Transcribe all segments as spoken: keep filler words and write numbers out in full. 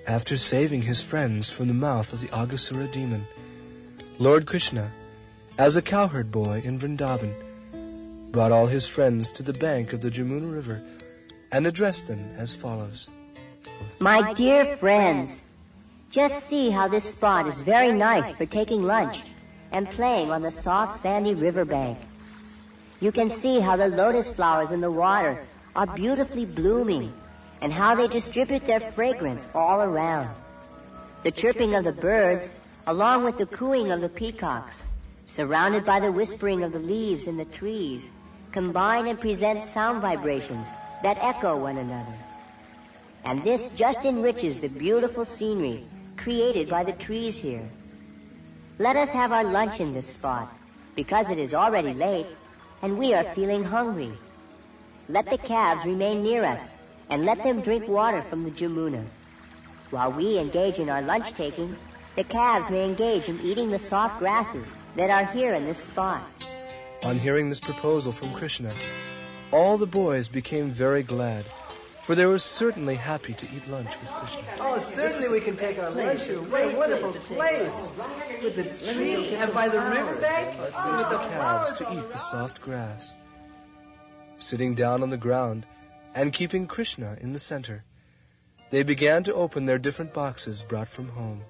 After saving his friends from the mouth of the Aghasura demon, Lord Krishna, as a cowherd boy in Vrindavan, brought all his friends to the bank of the Jamuna River and addressed them as follows. My dear friends, just see how this spot is very nice for taking lunch and playing on the soft sandy riverbank. You can see how the lotus flowers in the water are beautifully blooming and how they distribute their fragrance all around. The chirping of the birds, along with the cooing of the peacocks, surrounded by the whispering of the leaves in the trees, combine and present sound vibrations that echo one another. And this just enriches the beautiful scenery created by the trees here. Let us have our lunch in this spot, because it is already late, and we are feeling hungry. Let the calves remain near us, and let them drink water from the Jamuna. While we engage in our lunch-taking, the calves may engage in eating the soft grasses that are here in this spot. On hearing this proposal from Krishna, all the boys became very glad, for they were certainly happy to eat lunch with Krishna. Oh, certainly we can take our lunch here. What a wonderful place. With the trees and by the riverbank. Let's use the calves to eat the soft grass. Sitting down on the ground and keeping Krishna in the center, they began to open their different boxes brought from home.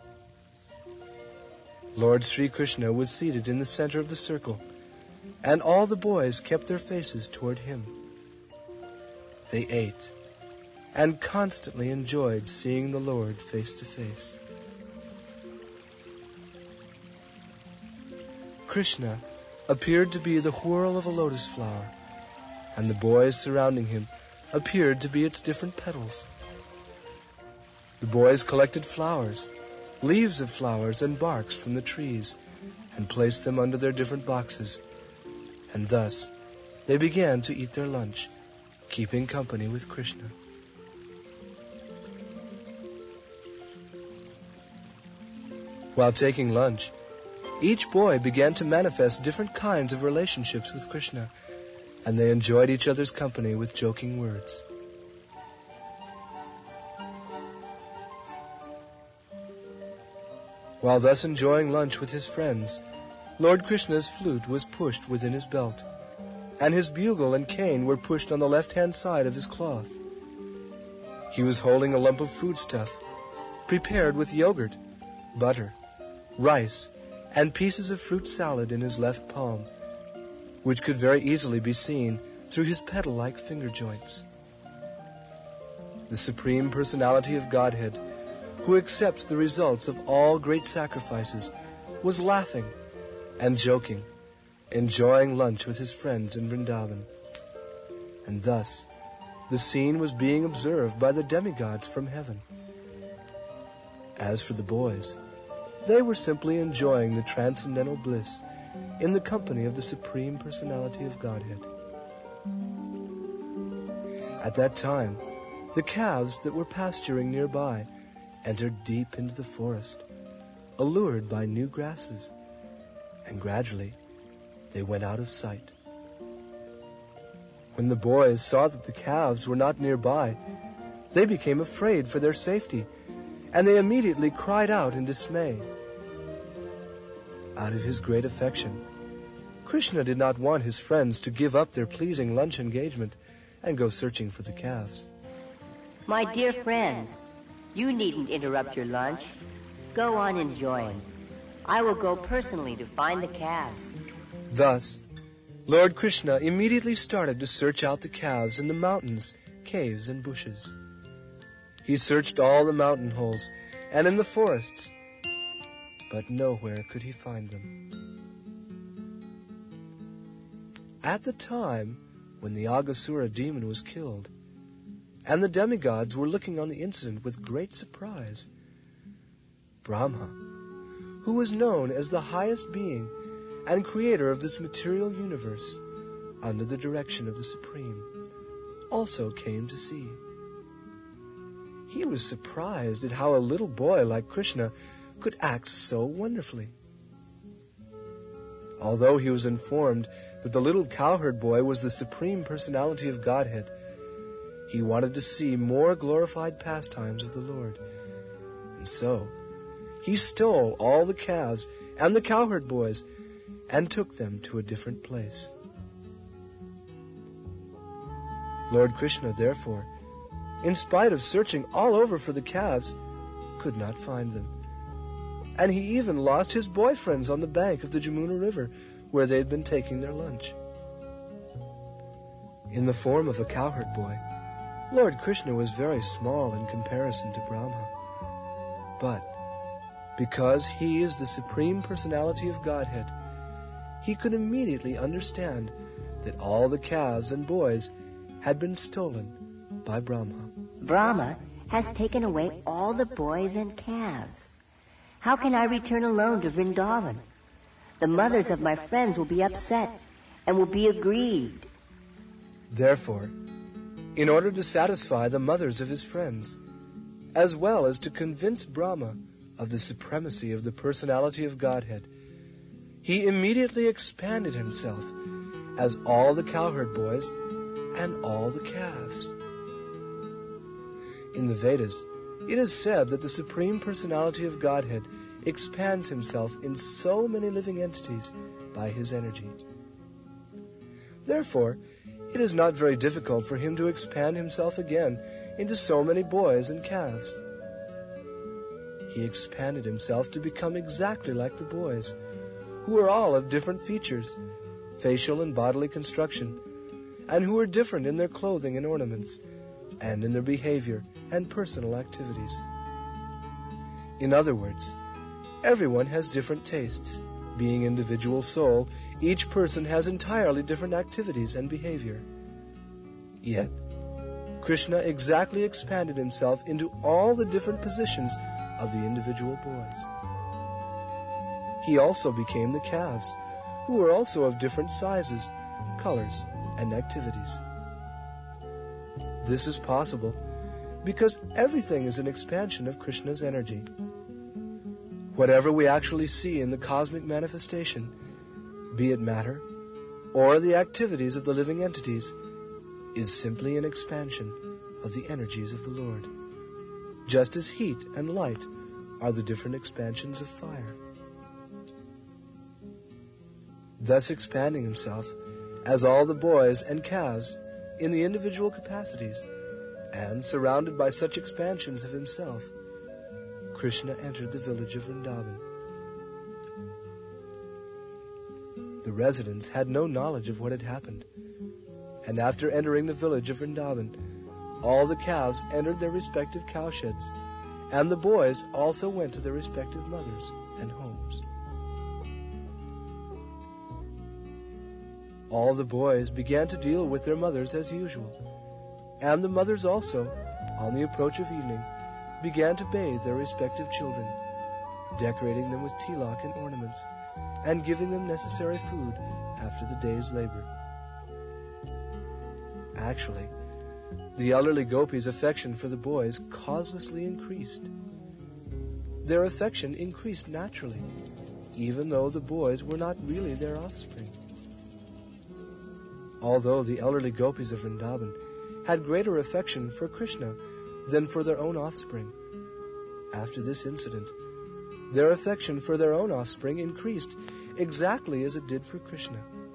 Lord Sri Krishna was seated in the center of the circle, and all the boys kept their faces toward him. They ate and constantly enjoyed seeing the Lord face to face. Krishna appeared to be the whorl of a lotus flower, and the boys surrounding him appeared to be its different petals. The boys collected flowers, leaves of flowers, and barks from the trees, and placed them under their different boxes, and thus they began to eat their lunch, keeping company with Krishna. While taking lunch, each boy began to manifest different kinds of relationships with Krishna, and they enjoyed each other's company with joking words. While thus enjoying lunch with his friends, Lord Krishna's flute was pushed within his belt, and his bugle and cane were pushed on the left-hand side of his cloth. He was holding a lump of foodstuff, prepared with yogurt, butter, rice, and pieces of fruit salad in his left palm, which could very easily be seen through his petal-like finger joints. The Supreme Personality of Godhead, who accepts the results of all great sacrifices, was laughing and joking, enjoying lunch with his friends in Vrindavan. And thus, the scene was being observed by the demigods from heaven. As for the boys, they were simply enjoying the transcendental bliss in the company of the Supreme Personality of Godhead. At that time, the calves that were pasturing nearby entered deep into the forest, allured by new grasses, and gradually they went out of sight. When the boys saw that the calves were not nearby, they became afraid for their safety, and they immediately cried out in dismay. Out of his great affection, Krishna did not want his friends to give up their pleasing lunch engagement and go searching for the calves. My dear friends, you needn't interrupt your lunch. Go on enjoying. I will go personally to find the calves. Thus, Lord Krishna immediately started to search out the calves in the mountains, caves, and bushes. He searched all the mountain holes and in the forests, but nowhere could he find them. At the time when the Aghasura demon was killed, and the demigods were looking on the incident with great surprise, Brahma, who was known as the highest being and creator of this material universe, under the direction of the Supreme, also came to see. He was surprised at how a little boy like Krishna could act so wonderfully. Although he was informed that the little cowherd boy was the Supreme Personality of Godhead, he wanted to see more glorified pastimes of the Lord, so he stole all the calves and the cowherd boys and took them to a different place. Lord Krishna, therefore, in spite of searching all over for the calves, could not find them. And he even lost his boyfriends on the bank of the Jamuna River, where they had been taking their lunch. In the form of a cowherd boy, Lord Krishna was very small in comparison to Brahma. But because he is the Supreme Personality of Godhead, he could immediately understand that all the calves and boys had been stolen by Brahma. Brahma has taken away all the boys and calves. How can I return alone to Vrindavan? The mothers of my friends will be upset and will be aggrieved. Therefore, in order to satisfy the mothers of his friends, as well as to convince Brahma of the supremacy of the personality of Godhead, he immediately expanded himself as all the cowherd boys and all the calves. In the Vedas, it is said that the Supreme Personality of Godhead expands himself in so many living entities by his energy. Therefore, it is not very difficult for him to expand himself again into so many boys and calves. He expanded himself to become exactly like the boys, who were all of different features, facial and bodily construction, and who were different in their clothing and ornaments, and in their behavior and personal activities. In other words, everyone has different tastes. Being individual soul, each person has entirely different activities and behavior. Yet, Krishna exactly expanded himself into all the different positions of the individual boys. He also became the calves, who were also of different sizes, colors, and activities. This is possible because everything is an expansion of Krishna's energy. Whatever we actually see in the cosmic manifestation, be it matter or the activities of the living entities, is simply an expansion of the energies of the Lord, just as heat and light are the different expansions of fire. Thus expanding himself as all the boys and calves in the individual capacities, and surrounded by such expansions of himself, Krishna entered the village of Vrindavan. The residents had no knowledge of what had happened, and after entering the village of Vrindavan, all the calves entered their respective cowsheds, and the boys also went to their respective mothers and homes. All the boys began to deal with their mothers as usual, and the mothers also, on the approach of evening, began to bathe their respective children, decorating them with tilak and ornaments, and giving them necessary food after the day's labor. Actually, the elderly gopis' affection for the boys causelessly increased. Their affection increased naturally, even though the boys were not really their offspring. Although the elderly gopis of Vrindavan had greater affection for Krishna than for their own offspring, after this incident, their affection for their own offspring increased exactly as it did for Krishna.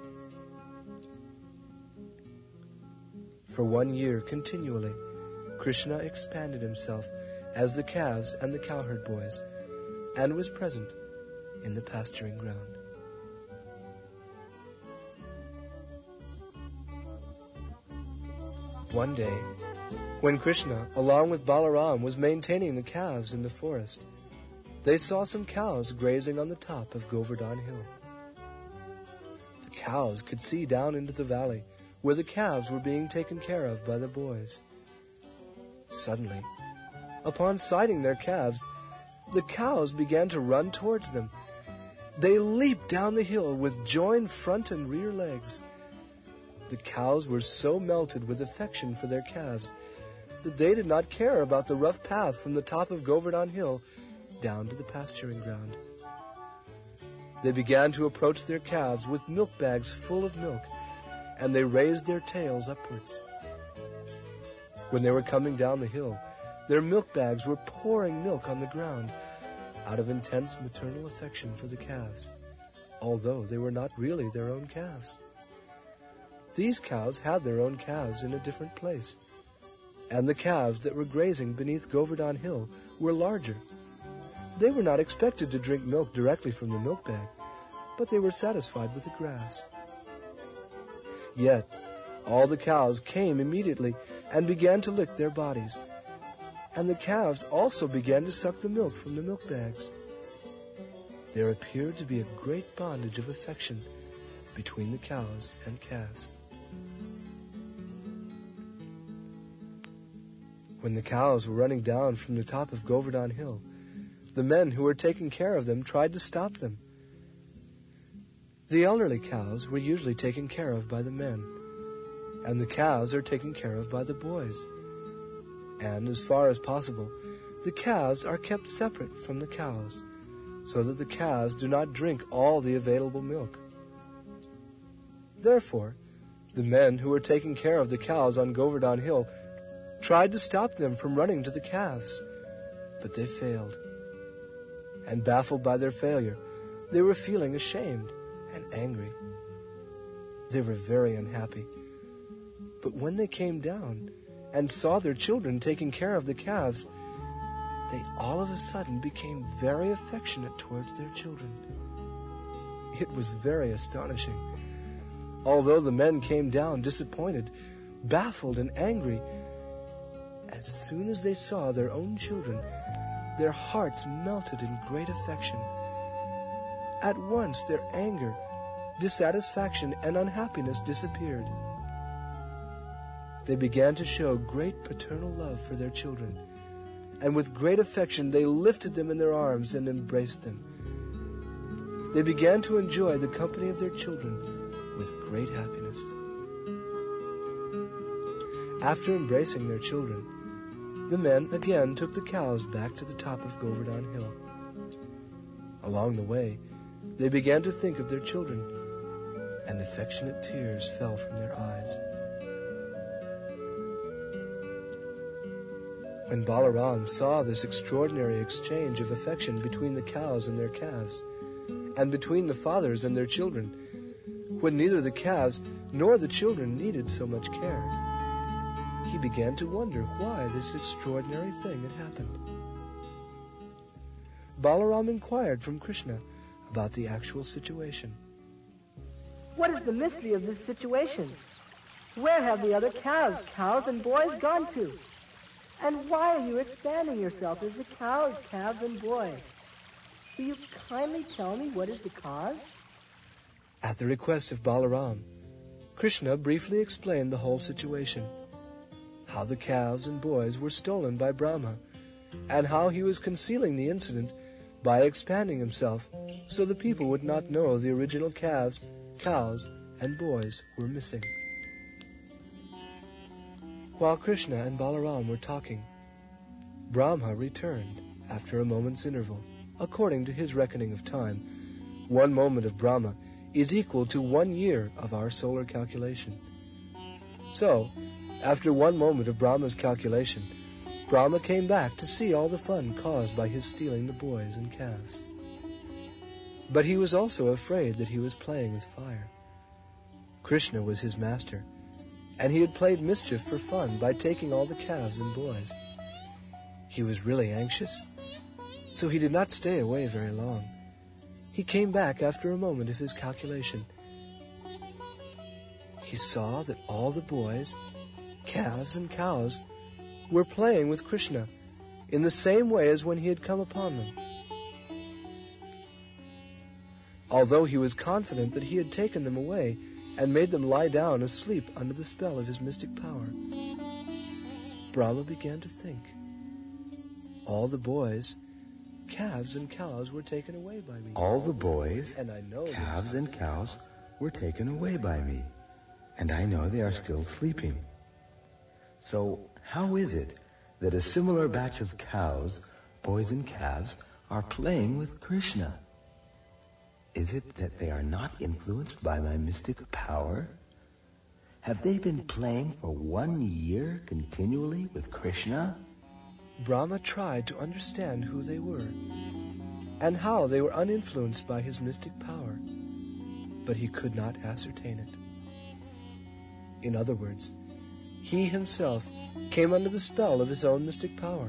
For one year continually, Krishna expanded himself as the calves and the cowherd boys, and was present in the pasturing ground. One day, when Krishna, along with Balaram, was maintaining the calves in the forest, they saw some cows grazing on the top of Govardhan Hill. The cows could see down into the valley where the calves were being taken care of by the boys. Suddenly, upon sighting their calves, the cows began to run towards them. They leaped down the hill with joined front and rear legs. The cows were so melted with affection for their calves that they did not care about the rough path from the top of Govardhan Hill down to the pasturing ground. They began to approach their calves with milk bags full of milk, and they raised their tails upwards. When they were coming down the hill, Their milk bags were pouring milk on the ground out of intense maternal affection for the calves, although they were not really their own calves. These cows had their own calves in a different place, and the calves that were grazing beneath Govardhan Hill were larger. They were not expected to drink milk directly from the milk bag, but they were satisfied with the grass. Yet, all the cows came immediately and began to lick their bodies, and the calves also began to suck the milk from the milk bags. There appeared to be a great bondage of affection between the cows and calves. When the cows were running down from the top of Govardhan Hill, the men who were taking care of them tried to stop them. The elderly cows were usually taken care of by the men, and the calves are taken care of by the boys. And as far as possible, the calves are kept separate from the cows, so that the calves do not drink all the available milk. Therefore, the men who were taking care of the cows on Govardhan Hill tried to stop them from running to the calves, but they failed. And baffled by their failure, they were feeling ashamed and angry. They were very unhappy. But when they came down and saw their children taking care of the calves, they all of a sudden became very affectionate towards their children. It was very astonishing. Although the men came down disappointed, baffled, and angry, as soon as they saw their own children, their hearts melted in great affection. At once their anger, dissatisfaction, and unhappiness disappeared. They began to show great paternal love for their children, and with great affection they lifted them in their arms and embraced them. They began to enjoy the company of their children with great happiness. After embracing their children, the men again took the cows back to the top of Govardhan Hill. Along the way, they began to think of their children, and affectionate tears fell from their eyes. When Balaram saw this extraordinary exchange of affection between the cows and their calves, and between the fathers and their children, when neither the calves nor the children needed so much care, he began to wonder why this extraordinary thing had happened. Balaram inquired from Krishna about the actual situation. What is the mystery of this situation? Where have the other cows, cows and boys gone to? And why are you expanding yourself as the cows, calves, and boys? Will you kindly tell me what is the cause? At the request of Balaram, Krishna briefly explained the whole situation, how the calves and boys were stolen by Brahma, and how he was concealing the incident by expanding himself so the people would not know the original calves, cows, and boys were missing. While Krishna and Balaram were talking, Brahma returned after a moment's interval. According to his reckoning of time, one moment of Brahma is equal to one year of our solar calculation. So, after one moment of Brahma's calculation, Brahma came back to see all the fun caused by his stealing the boys and calves. But he was also afraid that he was playing with fire. Krishna was his master, and he had played mischief for fun by taking all the calves and boys. He was really anxious, so he did not stay away very long. He came back after a moment of his calculation. He saw that all the boys, calves, and cows were playing with Krishna in the same way as when he had come upon them. Although he was confident that he had taken them away and made them lie down asleep under the spell of his mystic power, Brahma began to think. All the boys, calves, and cows were taken away by me. All the boys, and I know calves, and cows were taken away by me, and I know they are still sleeping. So how is it that a similar batch of cows, boys, and calves are playing with Krishna? Is it that they are not influenced by my mystic power? Have they been playing for one year continually with Krishna? Brahma tried to understand who they were and how they were uninfluenced by his mystic power, but he could not ascertain it. In other words, he himself came under the spell of his own mystic power.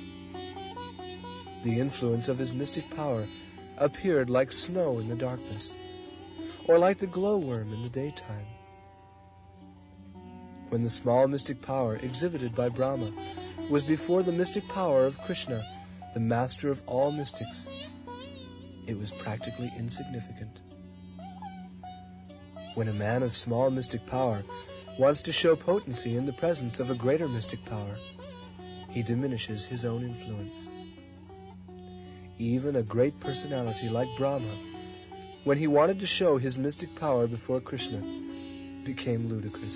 The influence of his mystic power appeared like snow in the darkness, or like the glowworm in the daytime. When the small mystic power exhibited by Brahma was before the mystic power of Krishna, the master of all mystics, it was practically insignificant. When a man of small mystic power wants to show potency in the presence of a greater mystic power, he diminishes his own influence. Even a great personality like Brahma, when he wanted to show his mystic power before Krishna, became ludicrous.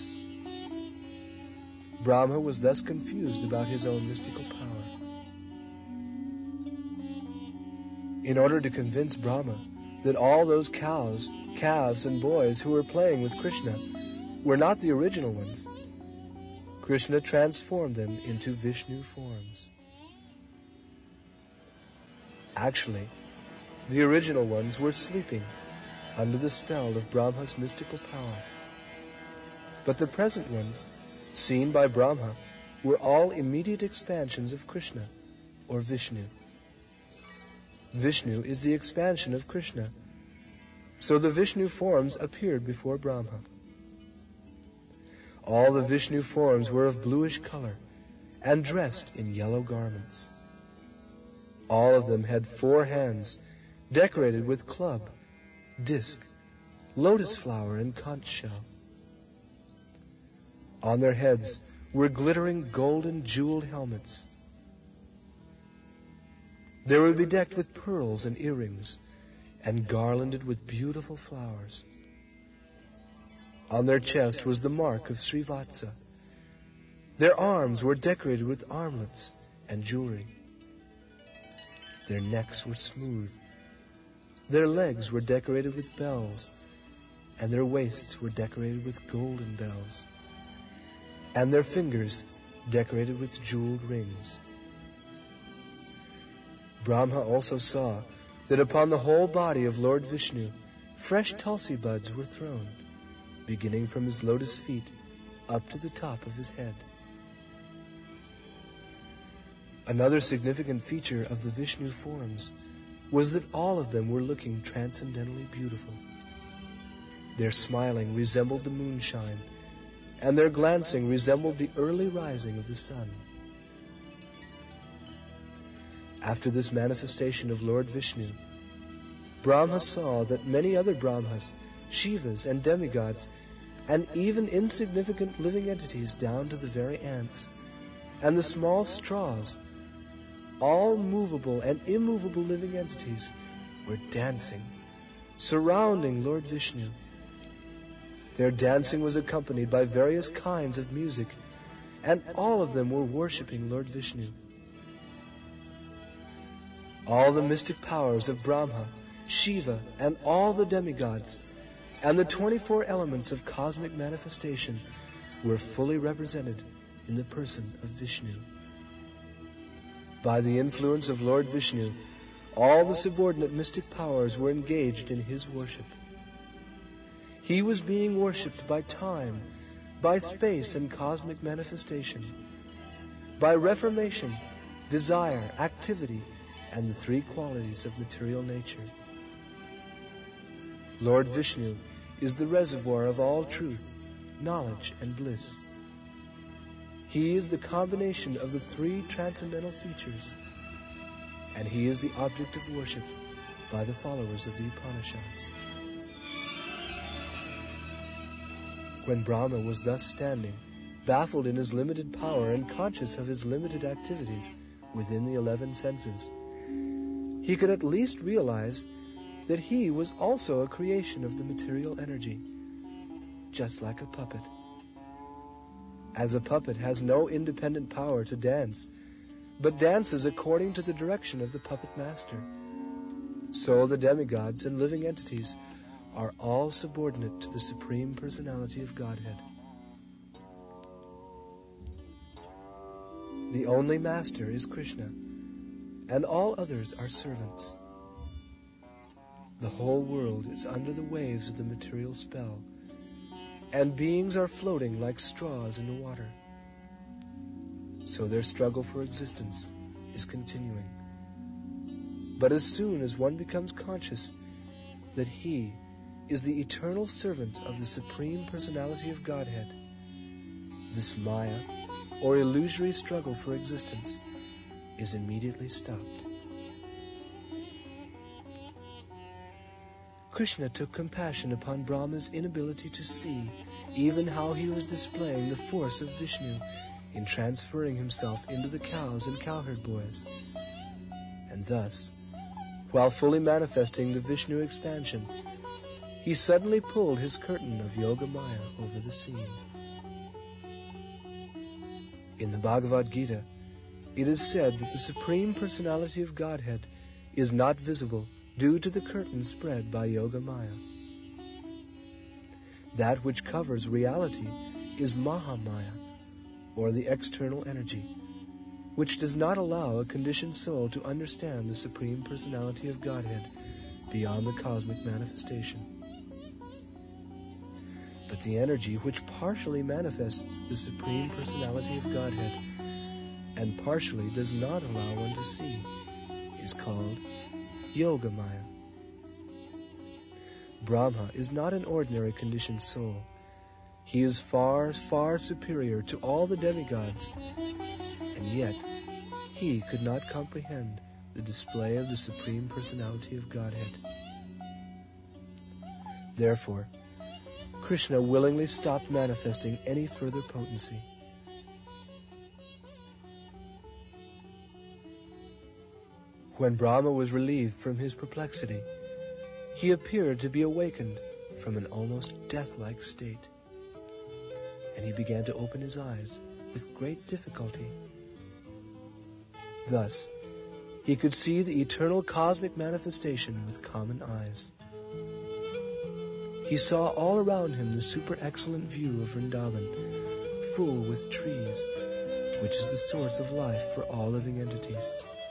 Brahma was thus confused about his own mystical power. In order to convince Brahma that all those cows, calves, and boys who were playing with Krishna were not the original ones, Krishna transformed them into Vishnu forms. Actually, the original ones were sleeping under the spell of Brahma's mystical power. But the present ones, seen by Brahma, were all immediate expansions of Krishna, or Vishnu. Vishnu is the expansion of Krishna, so the Vishnu forms appeared before Brahma. All the Vishnu forms were of bluish color and dressed in yellow garments. All of them had four hands decorated with club, disc, lotus flower, and conch shell. On their heads were glittering golden jeweled helmets. They were bedecked with pearls and earrings and garlanded with beautiful flowers. On their chest was the mark of Srivatsa. Their arms were decorated with armlets and jewelry. Their necks were smooth. Their legs were decorated with bells, and their waists were decorated with golden bells, and their fingers decorated with jeweled rings. Brahma also saw that upon the whole body of Lord Vishnu, fresh tulsi buds were thrown, beginning from his lotus feet up to the top of his head. Another significant feature of the Vishnu forms was that all of them were looking transcendently beautiful. Their smiling resembled the moonshine, and their glancing resembled the early rising of the sun. After this manifestation of Lord Vishnu, Brahma saw that many other Brahmas, Shivas, and demigods, and even insignificant living entities down to the very ants, and the small straws, all movable and immovable living entities, were dancing, surrounding Lord Vishnu. Their dancing was accompanied by various kinds of music, and all of them were worshipping Lord Vishnu. All the mystic powers of Brahma, Shiva, and all the demigods, and the twenty-four elements of cosmic manifestation were fully represented in the person of Vishnu. By the influence of Lord Vishnu, all the subordinate mystic powers were engaged in his worship. He was being worshipped by time, by space and cosmic manifestation, by reformation, desire, activity, and the three qualities of material nature. Lord Vishnu is the reservoir of all truth, knowledge, and bliss. He is the combination of the three transcendental features, and he is the object of worship by the followers of the Upanishads. When Brahma was thus standing, baffled in his limited power and conscious of his limited activities within the eleven senses, he could at least realize that he was also a creation of the material energy, just like a puppet. As a puppet has no independent power to dance, but dances according to the direction of the puppet master, so the demigods and living entities are all subordinate to the Supreme Personality of Godhead. The only master is Krishna, and all others are servants. The whole world is under the waves of the material spell, and beings are floating like straws in the water. So their struggle for existence is continuing. But as soon as one becomes conscious that he is the eternal servant of the Supreme Personality of Godhead, this Maya, or illusory struggle for existence, is immediately stopped. Krishna took compassion upon Brahma's inability to see even how he was displaying the force of Vishnu in transferring himself into the cows and cowherd boys. And thus, while fully manifesting the Vishnu expansion, he suddenly pulled his curtain of Yoga Maya over the scene. In the Bhagavad Gita, it is said that the Supreme Personality of Godhead is not visible due to the curtain spread by Yoga Maya. That which covers reality is Mahamaya, or the external energy, which does not allow a conditioned soul to understand the Supreme Personality of Godhead beyond the cosmic manifestation. But the energy which partially manifests the Supreme Personality of Godhead and partially does not allow one to see is called Yoga Maya. Brahma is not an ordinary conditioned soul. He is far, far superior to all the demigods, and yet he could not comprehend the display of the Supreme Personality of Godhead. Therefore, Krishna willingly stopped manifesting any further potency. When Brahma was relieved from his perplexity, he appeared to be awakened from an almost death-like state, and he began to open his eyes with great difficulty. Thus, he could see the eternal cosmic manifestation with common eyes. He saw all around him the super-excellent view of Vrindavan, full with trees, which is the source of life for all living entities.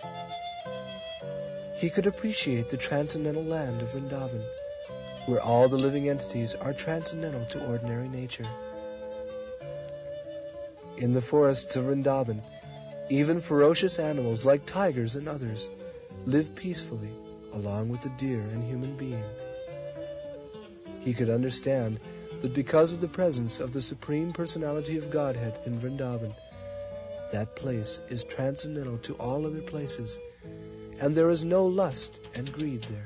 He could appreciate the transcendental land of Vrindavan, where all the living entities are transcendental to ordinary nature. In the forests of Vrindavan, even ferocious animals like tigers and others live peacefully along with the deer and human being. He could understand that because of the presence of the Supreme Personality of Godhead in Vrindavan, that place is transcendental to all other places, and there is no lust and greed there.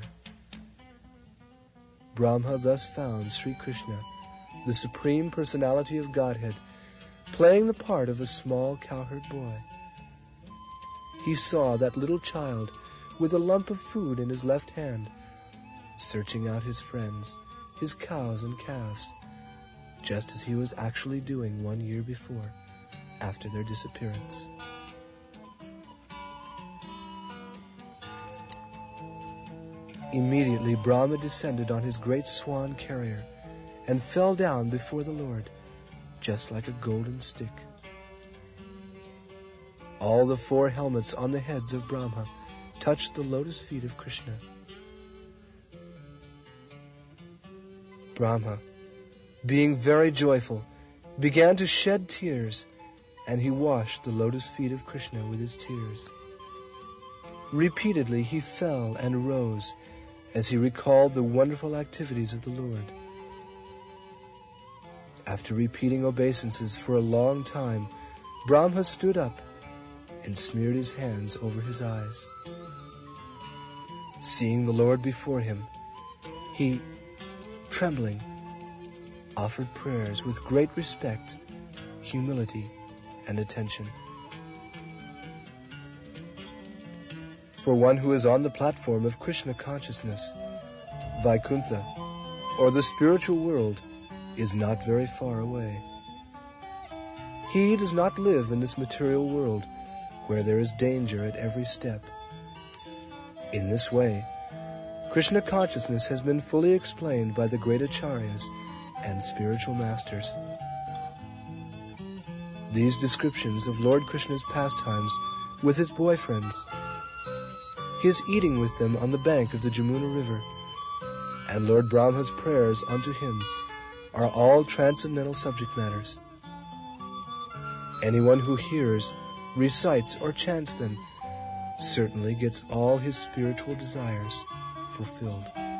Brahma thus found Sri Krishna, the Supreme Personality of Godhead, playing the part of a small cowherd boy. He saw that little child with a lump of food in his left hand, searching out his friends, his cows and calves, just as he was actually doing one year before, after their disappearance. Immediately Brahma descended on his great swan carrier and fell down before the Lord, just like a golden stick. All the four helmets on the heads of Brahma touched the lotus feet of Krishna. Brahma, being very joyful, began to shed tears, and he washed the lotus feet of Krishna with his tears. Repeatedly he fell and rose as he recalled the wonderful activities of the Lord. After repeating obeisances for a long time, Brahma stood up and smeared his hands over his eyes. Seeing the Lord before him, he, trembling, offered prayers with great respect, humility, and attention. For one who is on the platform of Krishna consciousness, Vaikuntha, or the spiritual world, is not very far away. He does not live in this material world where there is danger at every step. In this way, Krishna consciousness has been fully explained by the great acharyas and spiritual masters. These descriptions of Lord Krishna's pastimes with his boyfriends, his eating with them on the bank of the Jamuna River, and Lord Brahma's prayers unto him are all transcendental subject matters. Anyone who hears, recites, or chants them certainly gets all his spiritual desires fulfilled.